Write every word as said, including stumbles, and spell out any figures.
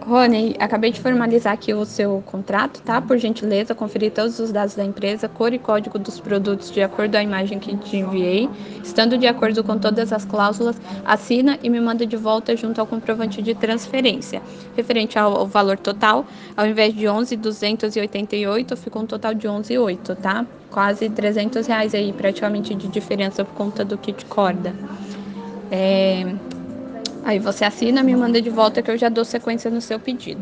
Rony, acabei de formalizar aqui o seu contrato, tá? Por gentileza, conferir todos os dados da empresa, cor e código dos produtos de acordo com a imagem que te enviei. Estando de acordo com todas as cláusulas, assina e me manda de volta junto ao comprovante de transferência. Referente ao, ao valor total, ao invés de onze mil duzentos e oitenta e oito, ficou um total de onze mil e oito, tá? Quase trezentos reais aí, praticamente, de diferença por conta do kit corda. É... Aí você assina, me manda de volta que eu já dou sequência no seu pedido.